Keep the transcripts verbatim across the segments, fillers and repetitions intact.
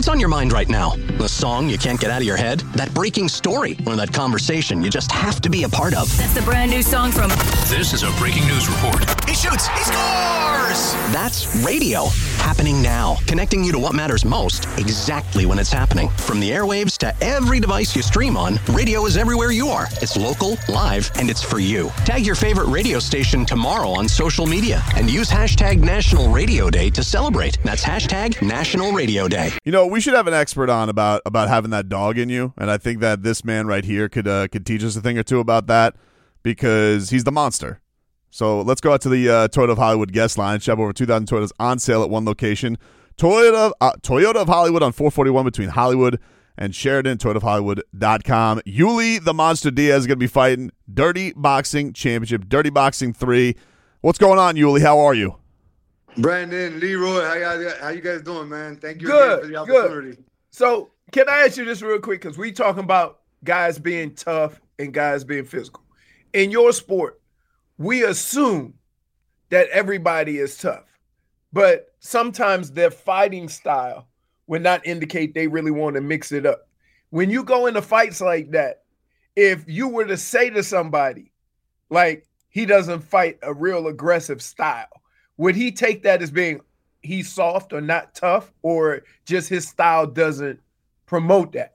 What's on your mind right now? The song you can't get out of your head? That breaking story? Or that conversation you just have to be a part of? That's the brand new song from... This is a breaking news report. He shoots! He scores! That's radio. Happening now. Connecting you to what matters most exactly when it's happening. From the airwaves to every device you stream on, radio is everywhere you are. It's local, live, and it's for you. Tag your favorite radio station tomorrow on social media and use hashtag National Radio Day to celebrate. That's hashtag National Radio Day. You know, we should have an expert on about about having that dog in you, and I think that this man right here could uh, could teach us a thing or two about that because he's the monster. So let's go out to the uh, Toyota of Hollywood guest line. Should have over two thousand Toyotas on sale at one location. Toyota uh, Toyota of Hollywood on four forty-one between Hollywood and Sheridan, Toyota of Hollywood dot com. Yuli the Monster Diaz is going to be fighting Dirty Boxing Championship, Dirty Boxing three. What's going on, Yuli? How are you? Brandon, Leroy, how y'all, how you guys doing, man? Thank you good, again for the opportunity. Good. So can I ask you this real quick? Because we talking about guys being tough and guys being physical. In your sport, we assume that everybody is tough, but sometimes their fighting style would not indicate they really want to mix it up. When you go into fights like that, if you were to say to somebody, like, he doesn't fight a real aggressive style, would he take that as being he's soft or not tough, or just his style doesn't promote that?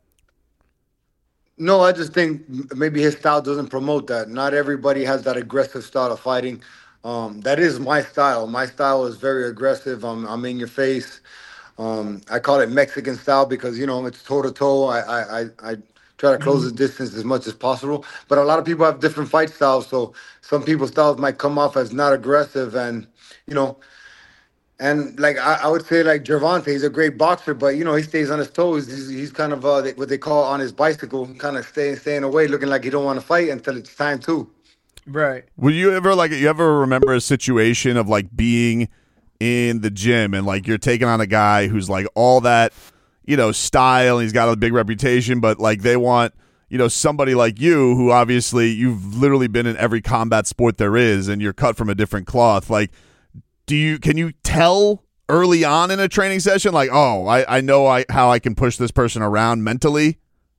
No, I just think maybe his style doesn't promote that. Not everybody has that aggressive style of fighting. Um, that is my style. My style is very aggressive. I'm, I'm in your face. Um, I call it Mexican style because, you know, it's toe-to-toe. I, I, I, I try to close the distance as much as possible. But a lot of people have different fight styles, so some people's styles might come off as not aggressive. And, you know, and like I, I would say, like Gervonta, he's a great boxer, but you know he stays on his toes. He's, he's kind of uh, what they call on his bicycle, kind of staying staying away, looking like he don't want to fight until it's time to. Right. Would you ever like you ever remember a situation of like being in the gym and like you're taking on a guy who's like all that, you know, style and he's got a big reputation, but like they want, you know, somebody like you who obviously you've literally been in every combat sport there is and you're cut from a different cloth, like. Do you can you tell early on in a training session, like, oh, I, I know I how I can push this person around mentally?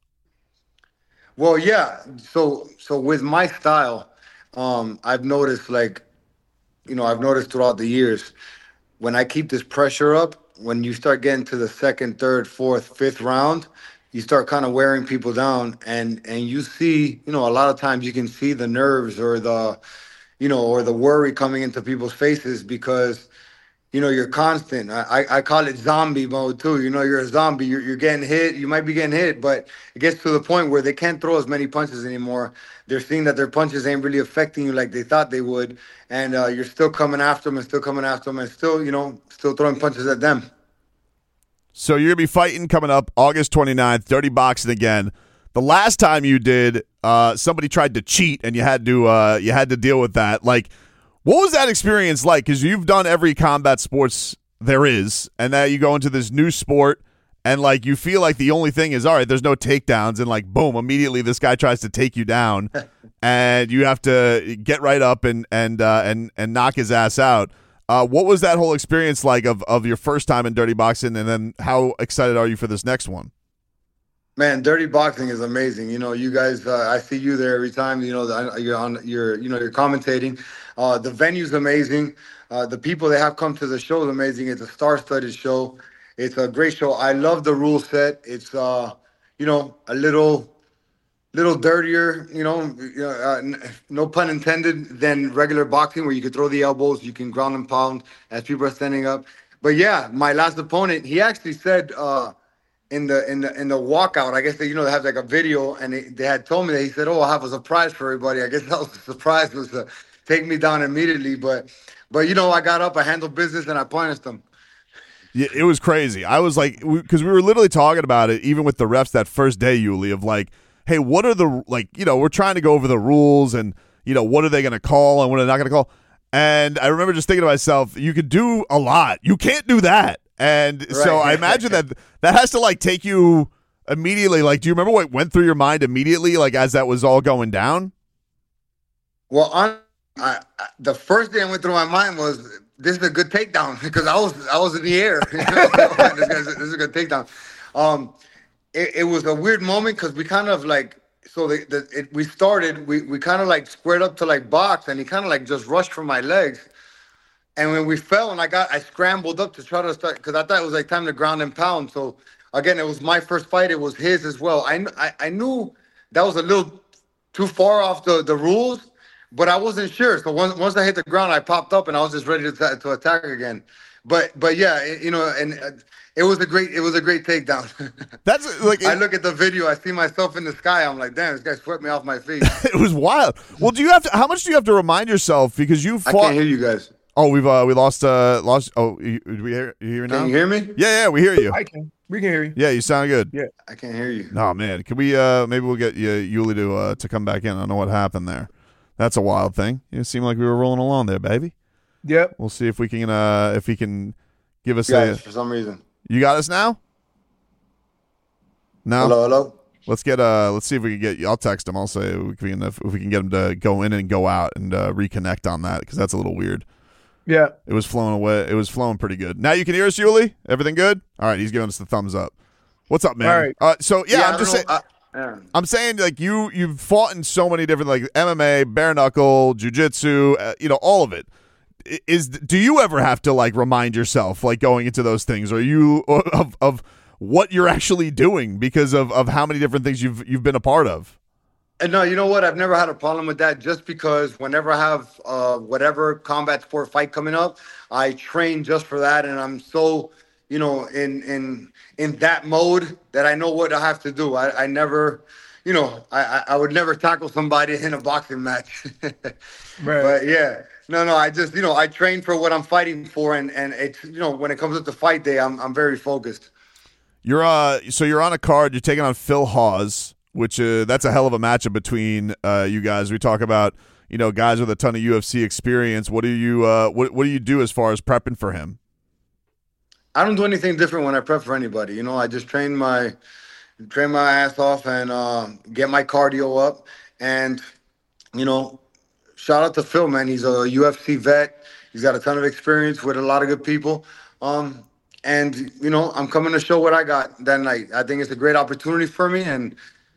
Well, yeah. So so with my style, um, I've noticed like, you know, I've noticed throughout the years, when I keep this pressure up, when you start getting to the second, third, fourth, fifth round, you start kind of wearing people down, and and you see, you know, a lot of times you can see the nerves or the you know, or the worry coming into people's faces because, you know, you're constant. I, I call it zombie mode too. You know, you're a zombie. You're, you're getting hit. You might be getting hit, but it gets to the point where they can't throw as many punches anymore. They're seeing that their punches ain't really affecting you like they thought they would. And uh, you're still coming after them and still coming after them and still, you know, still throwing punches at them. So you're going to be fighting coming up August twenty-ninth, Dirty Boxing again. The last time you did, uh, somebody tried to cheat, and you had to uh, you had to deal with that. Like, what was that experience like? Because you've done every combat sports there is, and now you go into this new sport, and like you feel like the only thing is, all right, there's no takedowns, and like boom, immediately this guy tries to take you down, and you have to get right up and and uh, and and knock his ass out. Uh, what was that whole experience like of of your first time in Dirty Boxing, and then how excited are you for this next one? Man, Dirty Boxing is amazing. You know, you guys, uh, I see you there every time. You know, you're on, you're, you know, you're commentating. Uh, the venue's amazing. Uh, the people that have come to the show is amazing. It's a star-studded show. It's a great show. I love the rule set. It's, uh, you know, a little, little dirtier. You know, uh, no pun intended, than regular boxing, where you can throw the elbows, you can ground and pound as people are standing up. But yeah, my last opponent, he actually said. Uh, In the in the in the walkout, I guess they you know they have like a video, and they, they had told me that he said, "Oh, I have a surprise for everybody." I guess that was the surprise was to take me down immediately, but but you know I got up, I handled business, and I punished them. Yeah, it was crazy. I was like, because we, we were literally talking about it, even with the refs that first day, Yuli, of like, hey, what are the like you know we're trying to go over the rules and you know what are they going to call and what are they not going to call, and I remember just thinking to myself, you could do a lot, you can't do that. And right. So I imagine that that has to like take you immediately. Like, do you remember what went through your mind immediately, like as that was all going down? Well, on, I, I, the first thing that went through my mind was, this is a good takedown because I was I was in the air. this, is, this is a good takedown. Um, it, it was a weird moment because we kind of like, so the, the it, we started, we, we kind of like squared up to like box, and he kind of like just rushed for my legs. And when we fell, and I got, I scrambled up to try to start, because I thought it was like time to ground and pound. So again, it was my first fight. It was his as well. I, I, I knew that was a little too far off the, the rules, but I wasn't sure. So once once I hit the ground, I popped up, and I was just ready to, to attack again. But but yeah, it, you know, and uh, it was a great it was a great takedown. That's like I it, look at the video, I see myself in the sky. I'm like, damn, this guy swept me off my feet. it was wild. Well, do you have to? How much do you have to remind yourself because you I fought? can't hear you guys. Oh, we've uh, we lost uh lost. Oh, you, we hear you hear now? Can you hear me? Yeah, yeah, we hear you. I can. We can hear you. Yeah, you sound good. Yeah. I can't hear you. No, man. Can we? Uh, maybe we'll get you, Yuli to uh, to come back in. I don't know what happened there. That's a wild thing. It seemed like we were rolling along there, baby. Yep. We'll see if we can. Uh, if he can give us Guys, a. for some reason. You got us now? No. Hello, hello. Let's get. Uh, let's see if we can get. I'll text him. I'll say if we can. If, if we can get him to go in and go out and uh, reconnect on that because that's a little weird. Yeah. It was flowing away. It was flowing pretty good. Now you can hear us, Yuli. Everything good? All right. He's giving us the thumbs up. What's up, man? All right. Uh, so yeah, Yeah, I'm I just don't saying. know, I- yeah. I'm saying like you you've fought in so many different like M M A, bare knuckle, jiu-jitsu, uh, you know, all of it. I- Is do you ever have to like remind yourself like going into those things, or you of of what you're actually doing because of of how many different things you've you've been a part of? And no, you know what? I've never had a problem with that just because whenever I have uh, whatever combat sport fight coming up, I train just for that. And I'm so, you know, in in in that mode that I know what I have to do. I, I never, you know, I, I would never tackle somebody in a boxing match. Right. But yeah, no, no, I just, you know, I train for what I'm fighting for. And, and it's, you know, when it comes up to fight day, I'm I'm very focused. You're uh so you're on a card. You're taking on Phil Hawes, which uh, that's a hell of a matchup between uh, you guys. We talk about you know guys with a ton of U F C experience. What do you uh, what what do you do as far as prepping for him? I don't do anything different when I prep for anybody. You know, I just train my train my ass off and uh, get my cardio up. And you know, shout out to Phil, man. He's a U F C vet. He's got a ton of experience with a lot of good people. Um, and you know, I'm coming to show what I got that night. I think it's a great opportunity for me, and.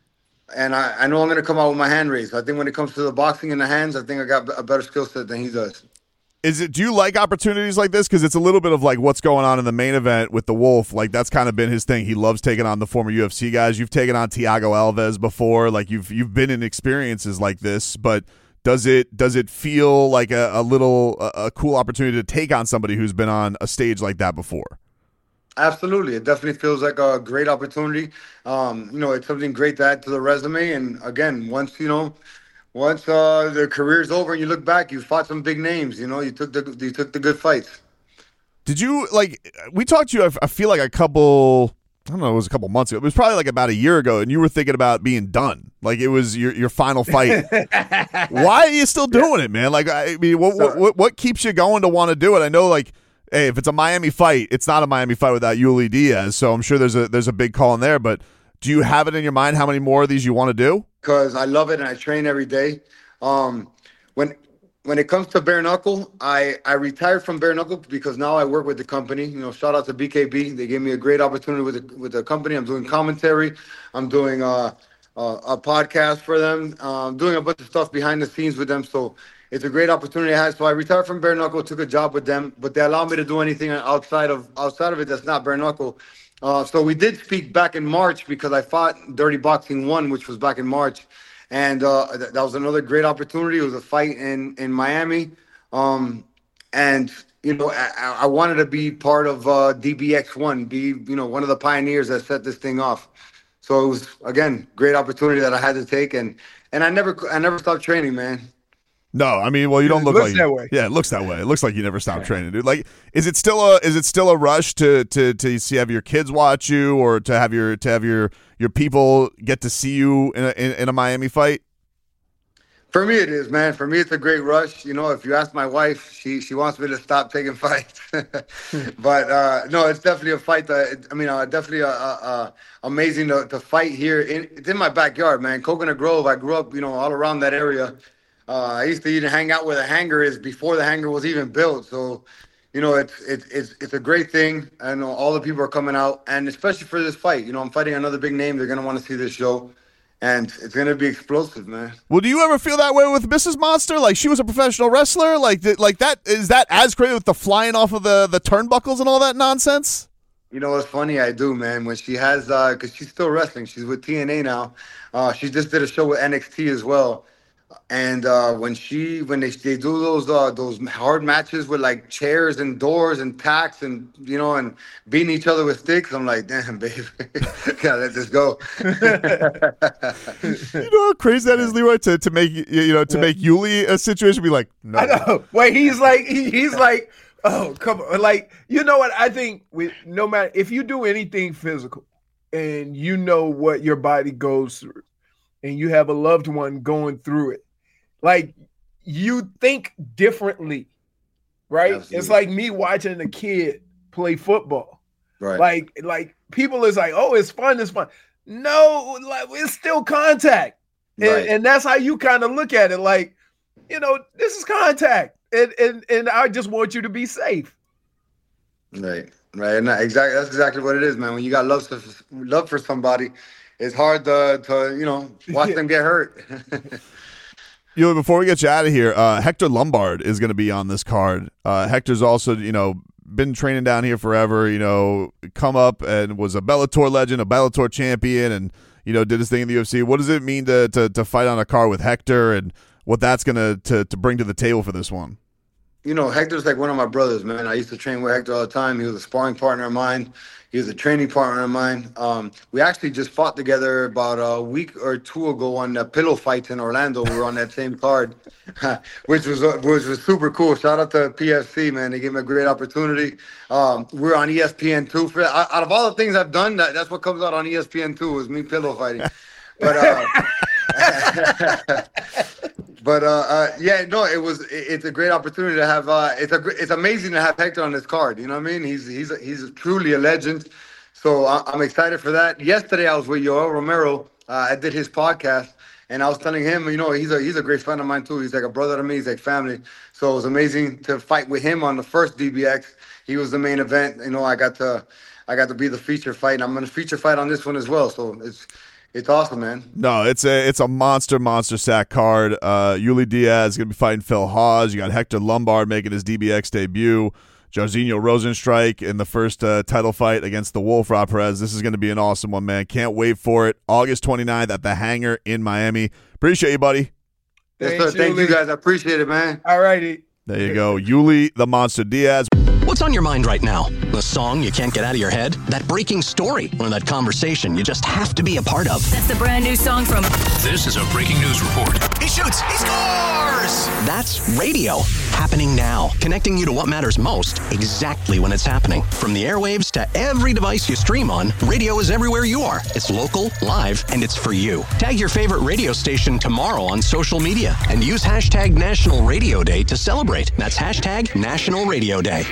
And I, I know I'm going to come out with my hand raised. I think when it comes to the boxing in the hands, I think I got a better skill set than he does. Is it? Do you like opportunities like this? Because it's a little bit of like what's going on in the main event with the Wolf. Like that's kind of been his thing. He loves taking on the former U F C guys. You've taken on Thiago Alves before. Like you've you've been in experiences like this. But does it does it feel like a, a little a, a cool opportunity to take on somebody who's been on a stage like that before? Absolutely. It definitely feels like a great opportunity. Um, you know, it's something great to add to the resume. And again, once, you know, once uh, the career's over and you look back, you fought some big names, you know, you took the you took the good fights. Did you, like, we talked to you, I, I feel like a couple, I don't know, it was a couple months ago. It was probably like about a year ago, and you were thinking about being done. Like, it was your your final fight. Why are you still doing it, man? Like, I mean, what, what, what, what keeps you going to want to do it? I know, like, hey, if it's a Miami fight, it's not a Miami fight without Yuli Diaz, so I'm sure there's a there's a big call in there, but do you have it in your mind how many more of these you want to do? Because I love it and I train every day. Um, when when it comes to bare knuckle, I, I retired from bare knuckle because now I work with the company. You know, shout out to B K B. They gave me a great opportunity with the, with the company. I'm doing commentary. I'm doing uh, uh, a podcast for them. Uh, I'm doing a bunch of stuff behind the scenes with them. So it's a great opportunity I had. So I retired from bare knuckle, took a job with them, but they allowed me to do anything outside of outside of it that's not bare knuckle. Uh, so we did speak back in March because I fought Dirty Boxing One, which was back in March, and uh, th- that was another great opportunity. It was a fight in in Miami, um, and you know I, I wanted to be part of uh, D B X One, be you know one of the pioneers that set this thing off. So it was again great opportunity that I had to take, and and I never I never stopped training, man. No, I mean, well, you don't It look looks like that way. Yeah, it looks that way. It looks like you never stopped training, dude. Like, is it still a is it still a rush to to to see have your kids watch you, or to have your to have your your people get to see you in a, in, in a Miami fight? For me, it is, man. For me, it's a great rush. You know, if you ask my wife, she she wants me to stop taking fights. But uh, no, it's definitely a fight that I mean, uh, definitely a, a, a amazing to, to fight here. In, it's in my backyard, man. Coconut Grove. I grew up, you know, all around that area. Uh, I used to even hang out where the hangar is before the hangar was even built. So, you know, it's it's it's it's a great thing. I know all the people are coming out, and especially for this fight. You know, I'm fighting another big name. They're gonna want to see this show, and it's gonna be explosive, man. Well, do you ever feel that way with Missus Monster? Like she was a professional wrestler. Like th- like that is that as crazy with the flying off of the the turnbuckles and all that nonsense? You know what's funny? I do, man. When she has, uh, because she's still wrestling. She's with T N A now. Uh, she just did a show with N X T as well. And uh, when she, when they they do those uh, those hard matches with like chairs and doors and tacks and you know and beating each other with sticks, I'm like, damn, babe, gotta let this go. You know how crazy that is, Leroy, to to make you know to make Yuli a situation be like, no. I know. Wait, he's like he, he's like, oh come on, like you know what? I think with no matter if you do anything physical, and you know what your body goes through, and you have a loved one going through it. Like you think differently, right? Absolutely. It's like me watching a kid play football. Right. Like, like people is like, oh, it's fun, it's fun. No, like it's still contact. And, right. and that's how you kind of look at it. Like, you know, this is contact. And, and and I just want you to be safe. Right. Right. And exactly that's exactly what it is, man. When you got love for love for somebody, it's hard to to, you know, watch them get hurt. You know, before we get you out of here, uh, Hector Lombard is going to be on this card. Uh, Hector's also, you know, been training down here forever, you know, come up and was a Bellator legend, a Bellator champion, and, you know, did his thing in the U F C. What does it mean to to, to fight on a card with Hector and what that's going to to bring to the table for this one? You know, Hector's like one of my brothers, man. I used to train with Hector all the time. He was a sparring partner of mine. He was a training partner of mine. Um, we actually just fought together about a week or two ago on the pillow fights in Orlando. We were on that same card, which was uh, which was super cool. Shout out to P F C, man. They gave me a great opportunity. Um, we're on E S P N two. For out of all the things I've done, that, that's what comes out on E S P N two is me pillow fighting. But uh, but uh, uh, yeah, no, it was. It, it's a great opportunity to have. Uh, it's a. It's amazing to have Hector on this card. You know what I mean? He's he's a, he's truly a legend. So I, I'm excited for that. Yesterday I was with Yoel Romero. Uh, I did his podcast, and I was telling him, you know, he's a he's a great friend of mine too. He's like a brother to me. He's like family. So it was amazing to fight with him on the first D B X. He was the main event. You know, I got to I got to be the feature fight, and I'm gonna feature fight on this one as well. So it's. It's awesome, man. No, it's a it's a monster, monster sack card. Uh, Yuli Diaz is going to be fighting Phil Hawes. You got Hector Lombard making his D B X debut. Jairzinho Rozenstruik in the first uh, title fight against the Wolf Rob Perez. This is going to be an awesome one, man. Can't wait for it. August twenty-ninth at the Hangar in Miami. Appreciate you, buddy. Yes, sir. Thank you, guys. I appreciate it, man. All righty. There you go. Yuli the Monster Diaz. What's on your mind right now? The song you can't get out of your head? That breaking story? Or that conversation you just have to be a part of? That's the brand new song from... This is a breaking news report. He shoots. He scores! That's radio. Happening now. Connecting you to what matters most exactly when it's happening. From the airwaves to every device you stream on, radio is everywhere you are. It's local, live, and it's for you. Tag your favorite radio station tomorrow on social media and use hashtag National Radio Day to celebrate. That's hashtag National Radio Day.